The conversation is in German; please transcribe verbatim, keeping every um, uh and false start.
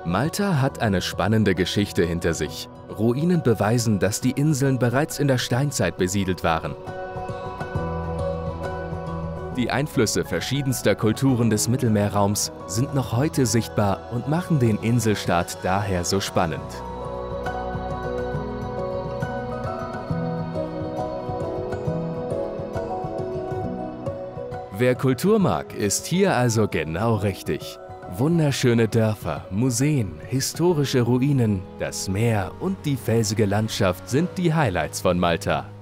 Malta hat eine spannende Geschichte hinter sich. Ruinen beweisen, dass die Inseln bereits in der Steinzeit besiedelt waren. Die Einflüsse verschiedenster Kulturen des Mittelmeerraums sind noch heute sichtbar und machen den Inselstaat daher so spannend. Wer Kultur mag, ist hier also genau richtig. Wunderschöne Dörfer, Museen, historische Ruinen, das Meer und die felsige Landschaft sind die Highlights von Malta.